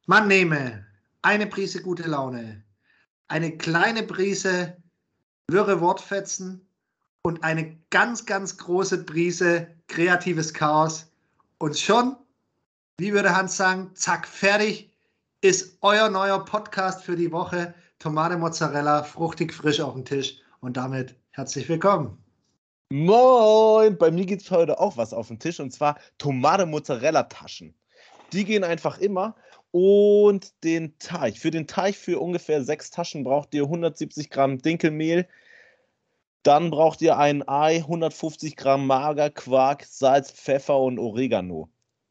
Man nehme eine Prise gute Laune, eine kleine Prise wirre Wortfetzen und eine ganz, ganz große Prise kreatives Chaos. Und schon, wie würde Hans sagen, zack, fertig ist euer neuer Podcast für die Woche. Tomate Mozzarella, fruchtig frisch auf dem Tisch. Und damit herzlich willkommen. Moin! Bei mir gibt es heute auch was auf dem Tisch, und zwar Tomate-Mozzarella-Taschen. Die gehen einfach immer. Und den Teig. Für den Teig für ungefähr 6 Taschen braucht ihr 170 Gramm Dinkelmehl. Dann braucht ihr ein Ei, 150 Gramm Magerquark, Salz, Pfeffer und Oregano.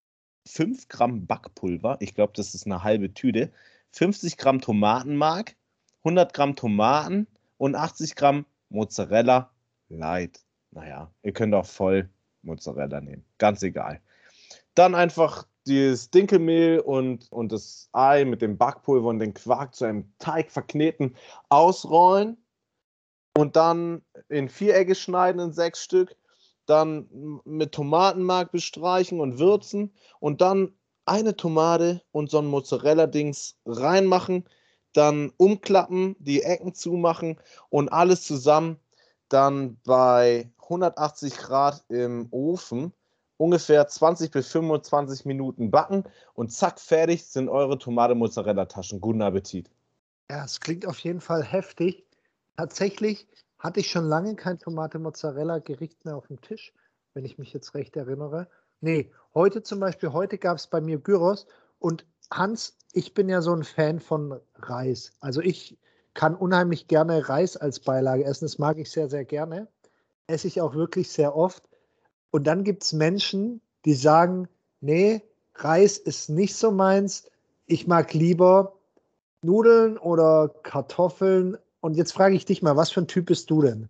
5 Gramm Backpulver, ich glaube, das ist eine halbe Tüte. 50 Gramm Tomatenmark, 100 Gramm Tomaten und 80 Gramm Mozzarella Light. Naja, ihr könnt auch voll Mozzarella nehmen. Ganz egal. Dann einfach das Dinkelmehl und das Ei mit dem Backpulver und den Quark zu einem Teig verkneten, ausrollen und dann in Vierecke schneiden in 6 Stück. Dann mit Tomatenmark bestreichen und würzen und dann eine Tomate und so ein Mozzarella-Dings reinmachen, dann umklappen, die Ecken zumachen und alles zusammen dann bei 180 Grad im Ofen ungefähr 20 bis 25 Minuten backen und zack, fertig sind eure Tomate-Mozzarella-Taschen. Guten Appetit. Ja, es klingt auf jeden Fall heftig. Tatsächlich hatte ich schon lange kein Tomate-Mozzarella-Gericht mehr auf dem Tisch, wenn ich mich jetzt recht erinnere. Nee, heute zum Beispiel, heute gab es bei mir Gyros. Und Hans, ich bin ja so ein Fan von Reis. Also ich kann unheimlich gerne Reis als Beilage essen. Das mag ich sehr, sehr gerne. Esse ich auch wirklich sehr oft. Und dann gibt es Menschen, die sagen, nee, Reis ist nicht so meins. Ich mag lieber Nudeln oder Kartoffeln. Und jetzt frage ich dich mal, was für ein Typ bist du denn?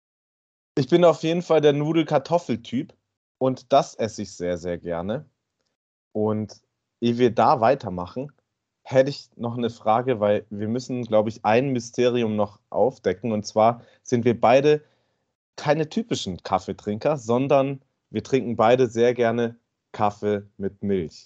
Ich bin auf jeden Fall der Nudel-Kartoffel-Typ und das esse ich sehr, sehr gerne. Und ehe wir da weitermachen, hätte ich noch eine Frage, weil wir müssen, glaube ich, ein Mysterium noch aufdecken. Und zwar sind wir beide keine typischen Kaffeetrinker, sondern wir trinken beide sehr gerne Kaffee mit Milch.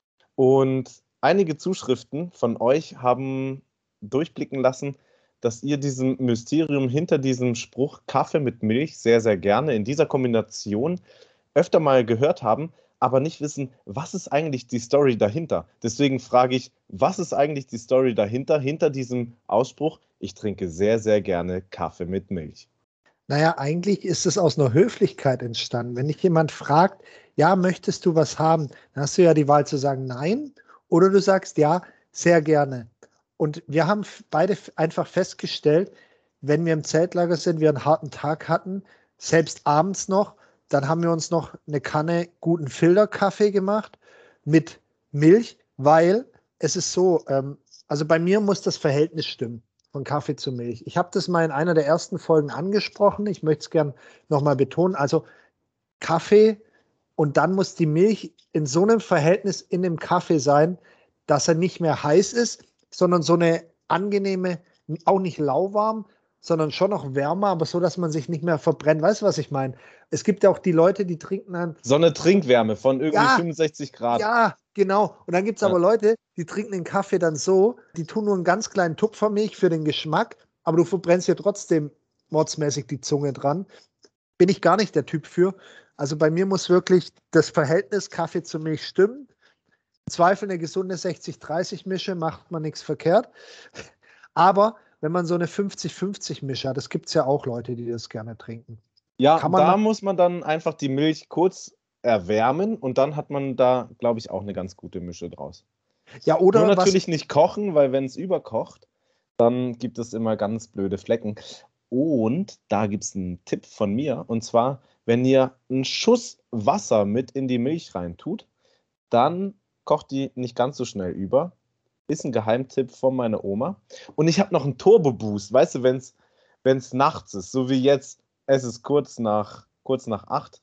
Und einige Zuschriften von euch haben durchblicken lassen, dass ihr diesem Mysterium hinter diesem Spruch Kaffee mit Milch sehr, sehr gerne in dieser Kombination öfter mal gehört haben, aber nicht wissen, was ist eigentlich die Story dahinter. Deswegen frage ich, was ist eigentlich die Story dahinter, hinter diesem Ausspruch, ich trinke sehr, sehr gerne Kaffee mit Milch? Naja, eigentlich ist es aus einer Höflichkeit entstanden. Wenn dich jemand fragt, ja, möchtest du was haben, dann hast du ja die Wahl zu sagen nein oder du sagst ja, sehr gerne. Und wir haben beide einfach festgestellt, wenn wir im Zeltlager sind, wir einen harten Tag hatten, selbst abends noch, dann haben wir uns noch eine Kanne guten Filterkaffee gemacht mit Milch, weil es ist so, also bei mir muss das Verhältnis stimmen von Kaffee zu Milch. Ich habe das mal in einer der ersten Folgen angesprochen. Ich möchte es gern nochmal betonen. Also Kaffee und dann muss die Milch in so einem Verhältnis in dem Kaffee sein, dass er nicht mehr heiß ist, sondern so eine angenehme, auch nicht lauwarm, sondern schon noch wärmer, aber so, dass man sich nicht mehr verbrennt. Weißt du, was ich meine? Es gibt ja auch die Leute, die trinken dann. So eine Trinkwärme von irgendwie Ja, 65 Grad. ja, genau. Und dann gibt es Ja. aber Leute, die trinken den Kaffee dann so, die tun nur einen ganz kleinen Tupfer Milch für den Geschmack, aber du verbrennst dir trotzdem mordsmäßig die Zunge dran. Bin ich gar nicht der Typ für. Also bei mir muss wirklich das Verhältnis Kaffee zu Milch stimmen. Im Zweifel eine gesunde 60-30-Mische, macht man nichts verkehrt. Aber wenn man so eine 50-50-Mische hat, das gibt es ja auch Leute, die das gerne trinken. Ja, Kann man da muss man dann einfach die Milch kurz erwärmen und dann hat man da, glaube ich, auch eine ganz gute Mische draus. ja, Nur oder was. natürlich nicht kochen, weil wenn es überkocht, dann gibt es immer ganz blöde Flecken. Und da gibt es einen Tipp von mir, und zwar, wenn ihr einen Schuss Wasser mit in die Milch reintut, dann kocht die nicht ganz so schnell über. Ist ein Geheimtipp von meiner Oma. Und ich habe noch einen Turbo-Boost, weißt du, wenn es nachts ist, so wie jetzt, es ist kurz nach 8.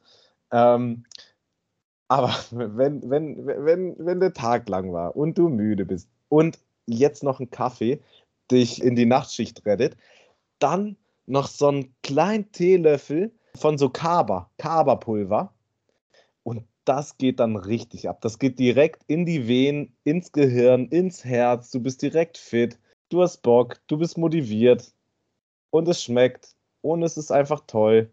Aber wenn der Tag lang war und du müde bist und jetzt noch ein Kaffee dich in die Nachtschicht rettet, dann noch so einen kleinen Teelöffel von so Kaba-Pulver und das geht dann richtig ab. Das geht direkt in die Venen, ins Gehirn, ins Herz. Du bist direkt fit, du hast Bock, du bist motiviert und es schmeckt und es ist einfach toll.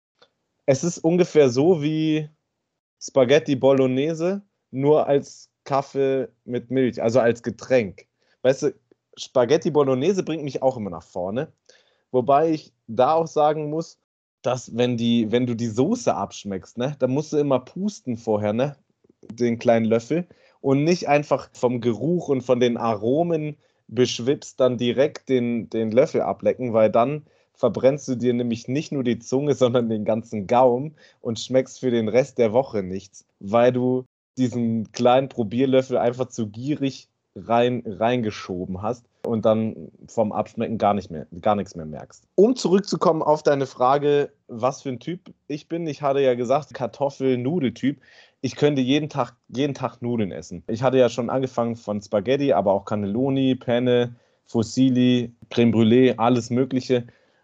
Es ist ungefähr so wie Spaghetti Bolognese, nur als Kaffee mit Milch, also als Getränk. Weißt du, Spaghetti Bolognese bringt mich auch immer nach vorne. Wobei ich da auch sagen muss, dass wenn du die Soße abschmeckst, ne, dann musst du immer pusten vorher, ne, den kleinen Löffel und nicht einfach vom Geruch und von den Aromen beschwipst, dann direkt den Löffel ablecken, weil dann verbrennst du dir nämlich nicht nur die Zunge, sondern den ganzen Gaumen und schmeckst für den Rest der Woche nichts, weil du diesen kleinen Probierlöffel einfach zu gierig reingeschoben hast und dann vom Abschmecken gar nichts mehr merkst. Um zurückzukommen auf deine Frage, was für ein Typ ich bin, ich hatte ja gesagt, Kartoffel-Nudeltyp. Ich könnte jeden Tag Nudeln essen. Ich hatte ja schon angefangen von Spaghetti, aber auch Cannelloni, Penne, Fusilli, Crème Brûlée, alles Mögliche.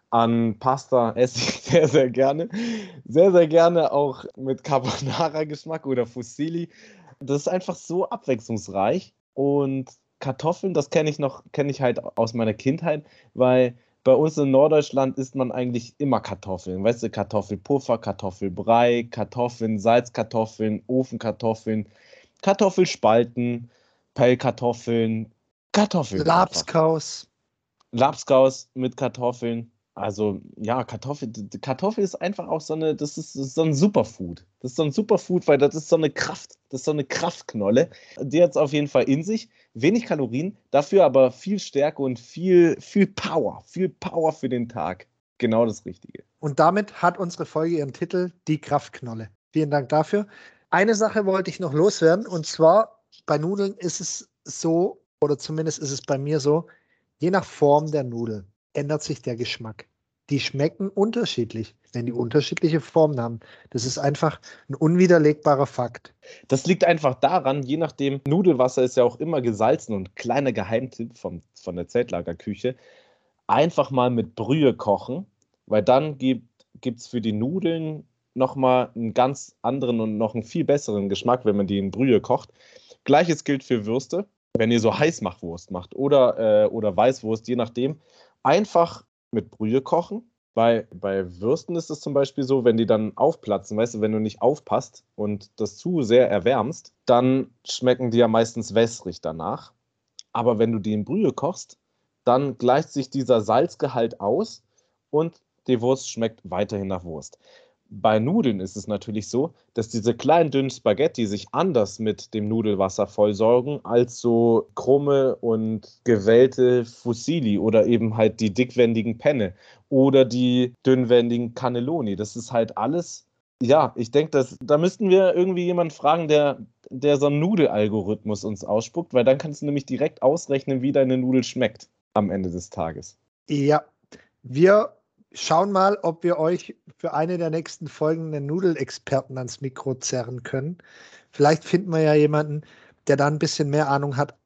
An Pasta esse ich sehr, sehr gerne. Sehr, sehr gerne auch mit Carbonara-Geschmack oder Fusilli. Das ist einfach so abwechslungsreich. Und Kartoffeln, das kenne ich halt aus meiner Kindheit, weil bei uns in Norddeutschland isst man eigentlich immer Kartoffeln. Weißt du, Kartoffelpuffer, Kartoffelbrei, Kartoffeln, Salzkartoffeln, Ofenkartoffeln, Kartoffelspalten, Pellkartoffeln, Kartoffeln einfach. Labskaus. Labskaus mit Kartoffeln. Also ja, Kartoffel ist einfach auch das ist so ein Superfood. Das ist so ein Superfood, weil das ist so eine Kraft, das ist so eine Kraftknolle. Die hat es auf jeden Fall in sich. Wenig Kalorien, dafür aber viel Stärke und viel Power. Viel Power für den Tag. Genau das Richtige. Und damit hat unsere Folge ihren Titel Die Kraftknolle. Vielen Dank dafür. Eine Sache wollte ich noch loswerden, und zwar bei Nudeln ist es so, oder zumindest ist es bei mir so, je nach Form der Nudel ändert sich der Geschmack. Die schmecken unterschiedlich, wenn die unterschiedliche Formen haben. Das ist einfach ein unwiderlegbarer Fakt. Das liegt einfach daran, je nachdem, Nudelwasser ist ja auch immer gesalzen und kleiner Geheimtipp von der Zeltlagerküche, einfach mal mit Brühe kochen, weil dann gibt es für die Nudeln nochmal einen ganz anderen und noch einen viel besseren Geschmack, wenn man die in Brühe kocht. Gleiches gilt für Würste, wenn ihr so Heißmachwurst macht oder Weißwurst, je nachdem. Einfach mit Brühe kochen. Bei Würsten ist es zum Beispiel so, wenn die dann aufplatzen, weißt du, wenn du nicht aufpasst und das zu sehr erwärmst, dann schmecken die ja meistens wässrig danach. Aber wenn du die in Brühe kochst, dann gleicht sich dieser Salzgehalt aus und die Wurst schmeckt weiterhin nach Wurst. Bei Nudeln ist es natürlich so, dass diese kleinen dünnen Spaghetti sich anders mit dem Nudelwasser vollsaugen als so krumme und gewellte Fusilli oder eben halt die dickwendigen Penne oder die dünnwendigen Cannelloni. Das ist halt alles, ja, ich denke, da müssten wir irgendwie jemanden fragen, der so einen Nudelalgorithmus uns ausspuckt, weil dann kannst du nämlich direkt ausrechnen, wie deine Nudel schmeckt am Ende des Tages. Ja, wir schauen mal, ob wir euch für eine der nächsten Folgen einen Nudelexperten ans Mikro zerren können. Vielleicht finden wir ja jemanden, der da ein bisschen mehr Ahnung hat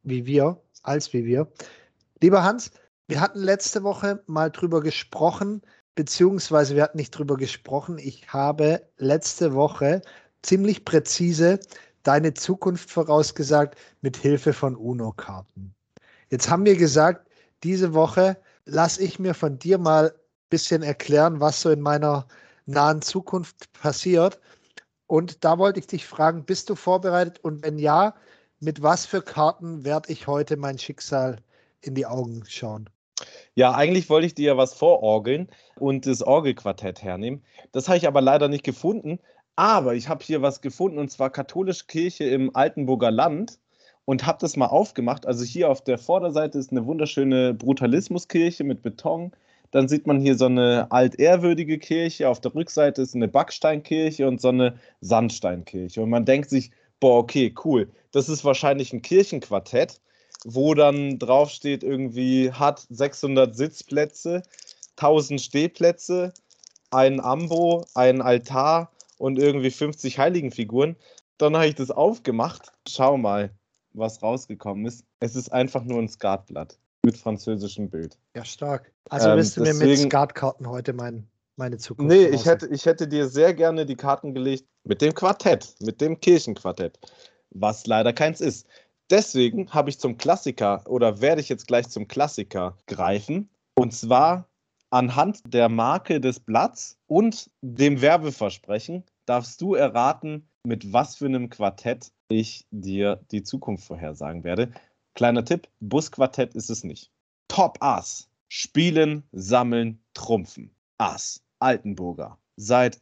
als wir. Lieber Hans, wir hatten letzte Woche mal drüber gesprochen, beziehungsweise wir hatten nicht drüber gesprochen. Ich habe letzte Woche ziemlich präzise deine Zukunft vorausgesagt mit Hilfe von UNO-Karten. Jetzt haben wir gesagt, diese Woche lasse ich mir von dir mal ein bisschen erklären, was so in meiner nahen Zukunft passiert. Und da wollte ich dich fragen, bist du vorbereitet? Und wenn ja, mit was für Karten werde ich heute mein Schicksal in die Augen schauen? Ja, eigentlich wollte ich dir ja was vororgeln und das Orgelquartett hernehmen. Das habe ich aber leider nicht gefunden. Aber ich habe hier was gefunden, und zwar Katholische Kirche im Altenburger Land, und habe das mal aufgemacht. Also hier auf der Vorderseite ist eine wunderschöne Brutalismuskirche mit Beton. Dann sieht man hier so eine altehrwürdige Kirche. Auf der Rückseite ist eine Backsteinkirche und so eine Sandsteinkirche. Und man denkt sich, boah, okay, cool. Das ist wahrscheinlich ein Kirchenquartett, wo dann draufsteht, irgendwie hat 600 Sitzplätze, 1000 Stehplätze, ein Ambo, ein Altar und irgendwie 50 Heiligenfiguren. Dann habe ich das aufgemacht. Schau mal, was rausgekommen ist. Es ist einfach nur ein Skatblatt mit französischem Bild. Ja, stark. Also wirst du mir mit Deswegen, Skatkarten heute mein meine Zukunft Nee, voraussagt. ich hätte dir sehr gerne die Karten gelegt mit dem Quartett, mit dem Kirchenquartett, was leider keins ist. Deswegen habe ich zum Klassiker oder werde ich jetzt gleich zum Klassiker greifen. Und zwar anhand der Marke des Blatts und dem Werbeversprechen darfst du erraten, mit was für einem Quartett ich dir die Zukunft vorhersagen werde. Kleiner Tipp, Busquartett ist es nicht. Top Ass. Spielen, sammeln, trumpfen. Ass. Altenburger. Seit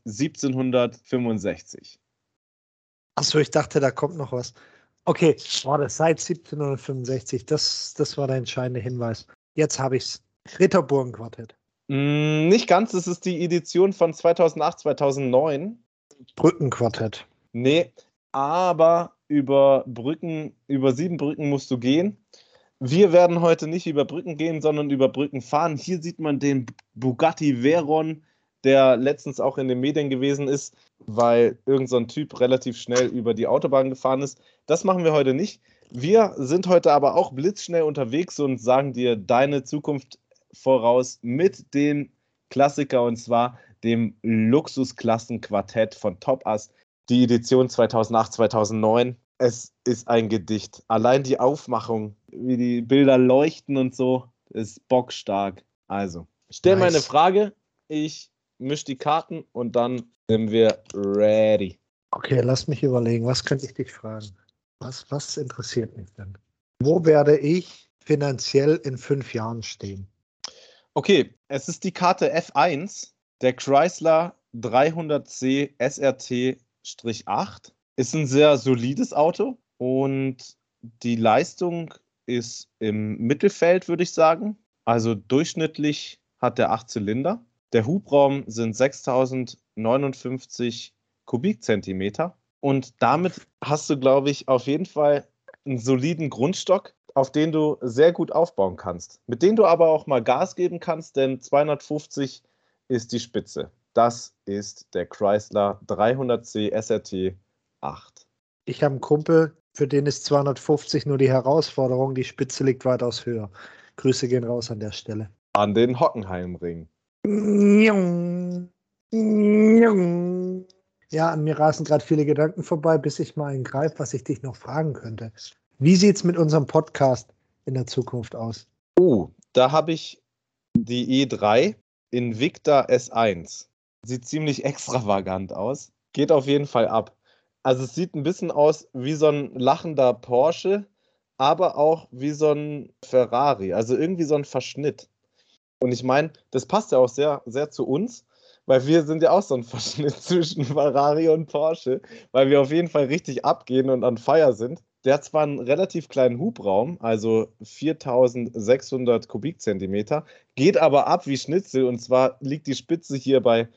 1765. Achso, ich dachte, da kommt noch was. Okay, war das seit 1765. Das war der entscheidende Hinweis. Jetzt habe ich es. Ritterburgen-Quartett. Nicht ganz, es ist die Edition von 2008, 2009. Brückenquartett. Nee, aber über 7 Brücken musst du gehen. Wir werden heute nicht über Brücken gehen, sondern über Brücken fahren. Hier sieht man den Bugatti Veyron, der letztens auch in den Medien gewesen ist, weil irgend so ein Typ relativ schnell über die Autobahn gefahren ist. Das machen wir heute nicht. Wir sind heute aber auch blitzschnell unterwegs und sagen dir deine Zukunft voraus mit dem Klassiker, und zwar dem Luxusklassenquartett von Top Ass, die Edition 2008, 2009. Es ist ein Gedicht. Allein die Aufmachung, wie die Bilder leuchten und so, ist bockstark. Also, stell Nice. mir eine Frage, ich mische die Karten und dann sind wir ready. Okay, lass mich überlegen. Was könnte ich dich fragen? Was interessiert mich denn? Wo werde ich finanziell in 5 Jahren stehen? Okay, es ist die Karte F1, der Chrysler 300C SRT-8. Ist ein sehr solides Auto und die Leistung ist im Mittelfeld, würde ich sagen. Also durchschnittlich hat der 8 Zylinder. Der Hubraum sind 6059 Kubikzentimeter. Und damit hast du, glaube ich, auf jeden Fall einen soliden Grundstock, auf den du sehr gut aufbauen kannst. Mit dem du aber auch mal Gas geben kannst, denn 250 ist die Spitze. Das ist der Chrysler 300C SRT 8. Ich habe einen Kumpel, für den ist 250 nur die Herausforderung. Die Spitze liegt weitaus höher. Grüße gehen raus an der Stelle. An den Hockenheimring. Ja, an mir rasen gerade viele Gedanken vorbei, bis ich mal einen greife, was ich dich noch fragen könnte. Wie sieht es mit unserem Podcast in der Zukunft aus? Da habe ich die E3 Invicta S1. Sieht ziemlich extravagant aus. Geht auf jeden Fall ab. Also es sieht ein bisschen aus wie so ein lachender Porsche, aber auch wie so ein Ferrari. Also irgendwie so ein Verschnitt. Und ich meine, das passt ja auch sehr, sehr zu uns, weil wir sind ja auch so ein Verschnitt zwischen Ferrari und Porsche, weil wir auf jeden Fall richtig abgehen und on fire sind. Der hat zwar einen relativ kleinen Hubraum, also 4600 Kubikzentimeter, geht aber ab wie Schnitzel, und zwar liegt die Spitze hier bei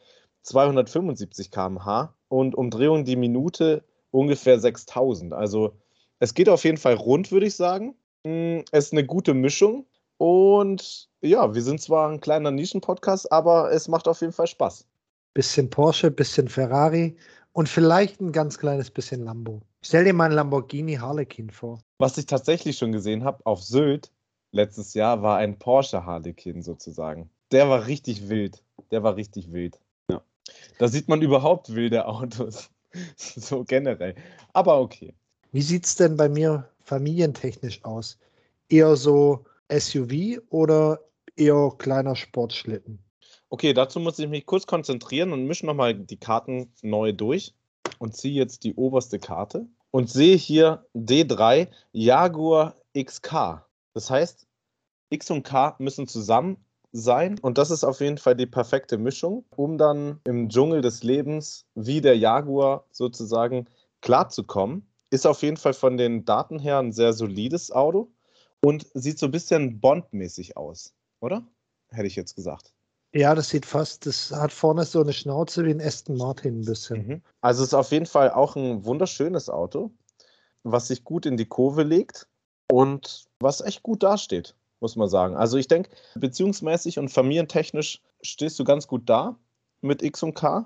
275 km/h und Umdrehungen die Minute ungefähr 6000. Also es geht auf jeden Fall rund, würde ich sagen. Es ist eine gute Mischung. Und ja, wir sind zwar ein kleiner Nischen-Podcast, aber es macht auf jeden Fall Spaß. Bisschen Porsche, bisschen Ferrari und vielleicht ein ganz kleines bisschen Lambo. Stell dir mal einen Lamborghini Harlequin vor. Was ich tatsächlich schon gesehen habe auf Sylt letztes Jahr, war ein Porsche Harlequin sozusagen. Der war richtig wild. Der war richtig wild. Ja. Da sieht man überhaupt wilde Autos. So generell. Aber okay. Wie sieht es denn bei mir familientechnisch aus? Eher so SUV oder eher kleiner Sportschlitten? Okay, dazu muss ich mich kurz konzentrieren und mische nochmal die Karten neu durch und ziehe jetzt die oberste Karte und sehe hier D3 Jaguar XK. Das heißt, X und K müssen zusammen sein und das ist auf jeden Fall die perfekte Mischung, um dann im Dschungel des Lebens wie der Jaguar sozusagen klarzukommen. Ist auf jeden Fall von den Daten her ein sehr solides Auto und sieht so ein bisschen Bond-mäßig aus, oder? Hätte ich jetzt gesagt. Ja, das hat vorne so eine Schnauze wie ein Aston Martin ein bisschen. Also es ist auf jeden Fall auch ein wunderschönes Auto, was sich gut in die Kurve legt und was echt gut dasteht, muss man sagen. Also ich denke, beziehungsmäßig und familientechnisch stehst du ganz gut da mit X und K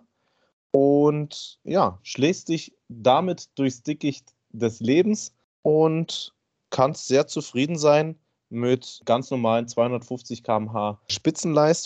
und ja, schlägst dich damit durchs Dickicht des Lebens und kannst sehr zufrieden sein mit ganz normalen 250 km/h Spitzenleistung.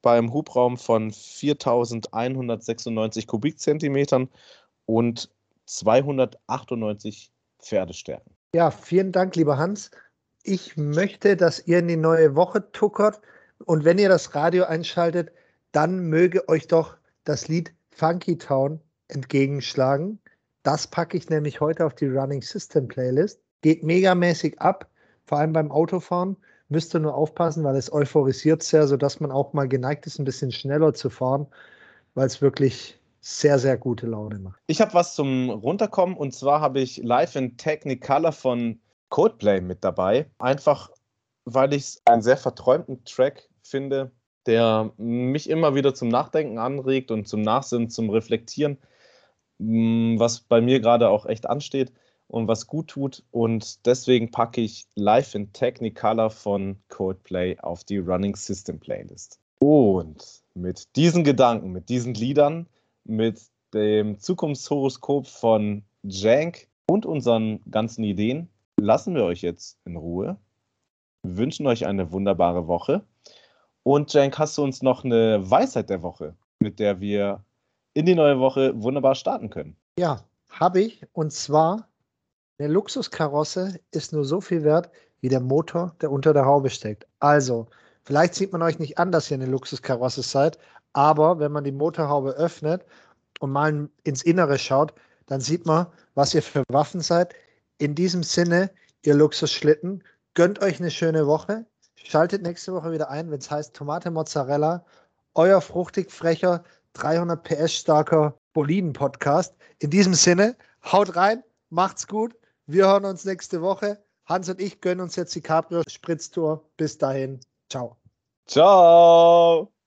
beim Hubraum von 4.196 Kubikzentimetern und 298 Pferdestärken. Ja, vielen Dank, lieber Hans. Ich möchte, dass ihr in die neue Woche tuckert und wenn ihr das Radio einschaltet, dann möge euch doch das Lied Funky Town entgegenschlagen. Das packe ich nämlich heute auf die Running System Playlist. Geht megamäßig ab, vor allem beim Autofahren. Müsst ihr nur aufpassen, weil es euphorisiert sehr, sodass man auch mal geneigt ist, ein bisschen schneller zu fahren, weil es wirklich sehr, sehr gute Laune macht. Ich habe was zum Runterkommen und zwar habe ich Live in Technicolor von Coldplay mit dabei. Einfach, weil ich es einen sehr verträumten Track finde, der mich immer wieder zum Nachdenken anregt und zum Nachsinnen, zum Reflektieren, was bei mir gerade auch echt ansteht und was gut tut. Und deswegen packe ich Live in Technicolor von Coldplay auf die Running System Playlist. Und mit diesen Gedanken, mit diesen Liedern, mit dem Zukunftshoroskop von Cenk und unseren ganzen Ideen lassen wir euch jetzt in Ruhe. Wir wünschen euch eine wunderbare Woche. Und Cenk, hast du uns noch eine Weisheit der Woche, mit der wir in die neue Woche wunderbar starten können? Ja, habe ich. Und zwar, eine Luxuskarosse ist nur so viel wert wie der Motor, der unter der Haube steckt. Also, vielleicht sieht man euch nicht an, dass ihr eine Luxuskarosse seid, aber wenn man die Motorhaube öffnet und mal ins Innere schaut, dann sieht man, was ihr für Waffen seid. In diesem Sinne, ihr Luxusschlitten, gönnt euch eine schöne Woche. Schaltet nächste Woche wieder ein, wenn es heißt Tomate Mozzarella, euer fruchtig frecher, 300 PS starker Boliden-Podcast. In diesem Sinne, haut rein, macht's gut. Wir hören uns nächste Woche. Hans und ich gönnen uns jetzt die Cabrio-Spritztour. Bis dahin, ciao. Ciao!